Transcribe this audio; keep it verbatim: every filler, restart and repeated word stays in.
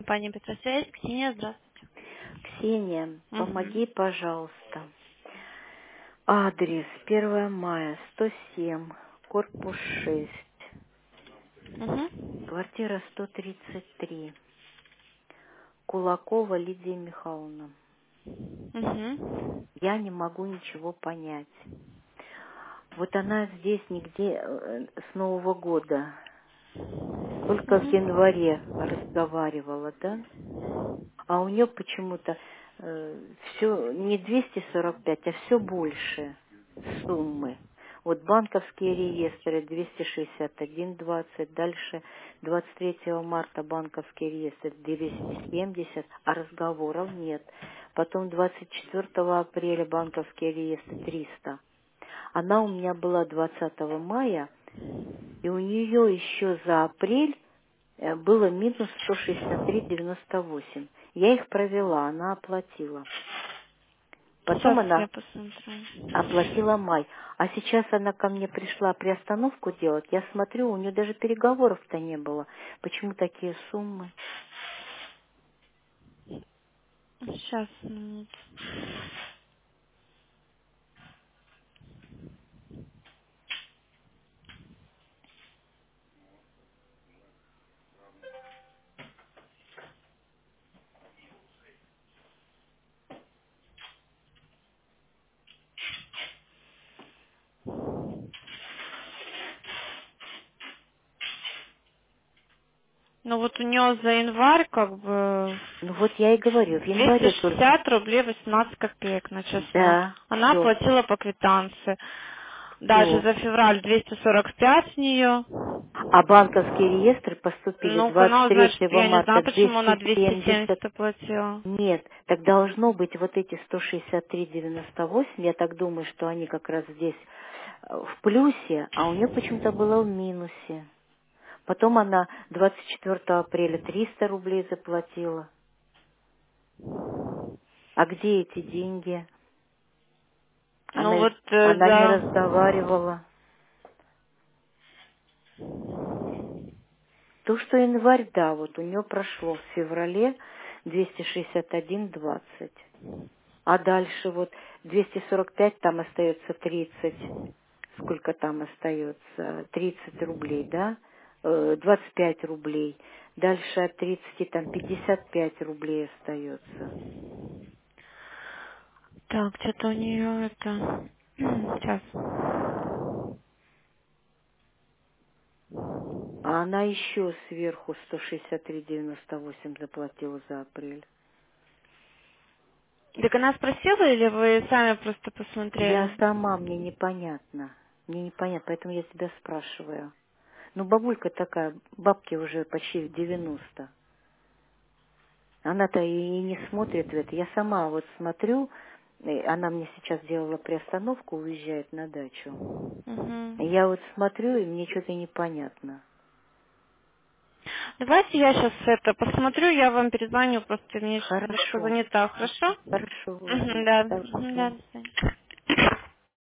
компания Петросвязь. Ксения, здравствуйте. Ксения, Угу. помоги, пожалуйста. Адрес первое мая, сто семь, корпус шесть, Угу. квартира сто тридцать три, Кулакова Лидия Михайловна. Угу. Я не могу ничего понять. Вот она здесь нигде э, с Нового года, только в январе разговаривала, да? А у нее почему-то все не двести сорок пять, а все больше суммы. Вот банковские реестры двести шестьдесят один двадцать, дальше двадцать третьего марта банковский реестр двести семьдесят, а разговоров нет. Потом двадцать четвёртого апреля банковский реестр триста. Она у меня была двадцатого мая, и у нее еще за апрель э, было минус сто шестьдесят три девяносто восемь. Я их провела, она оплатила. Сейчас Потом я она посмотрю. оплатила май. А сейчас она ко мне пришла приостановку делать. Я смотрю, у нее даже переговоров-то не было. Почему такие суммы? Сейчас. минуту. Ну вот у нее за январь как бы Ну вот я и говорю, в двести январе только. шестьдесят рублей восемнадцать копеек начислено. Да, Она все, оплатила по квитанции. Дальше все. за февраль двести сорок пять с нее. А банковские реестры поступили Ну, двадцать канал, значит, третьего я не марта знаю, почему она двести двести семьдесят. семьдесят оплатила. Нет, так должно быть вот эти сто шестьдесят три девяносто восемь. Я так думаю, что они как раз здесь э, в плюсе, а у нее почему-то было в минусе. Потом она двадцать четвёртого апреля триста рублей заплатила. А где эти деньги? Ну Она, вот, э, она не да. разговаривала. То, что январь, да, вот у нее прошло в феврале двести шестьдесят один двадцать. А дальше вот двести сорок пять, там остается тридцать. Сколько там остается? тридцать рублей, да? Э, двадцать пять рублей. Дальше от тридцати там пятьдесят пять рублей остается. Так, что-то у нее это... Сейчас. А она еще сверху сто шестьдесят три девяносто восемь заплатила за апрель. Так она спросила или вы сами просто Я посмотрели? сама, мне непонятно. Мне непонятно, поэтому я тебя спрашиваю. Ну, бабулька такая, бабке уже почти девяносто. Она-то и не смотрит в это. Я сама вот смотрю, э, она мне сейчас делала приостановку, уезжает на дачу. Угу. Я вот смотрю, и мне что-то непонятно. Давайте я сейчас это посмотрю, я вам перезвоню, просто мне сейчас немножко Хорошо, занята, хорошо? хорошо, Угу, ладно. да. Давай. Мгм, да, М. до свидания.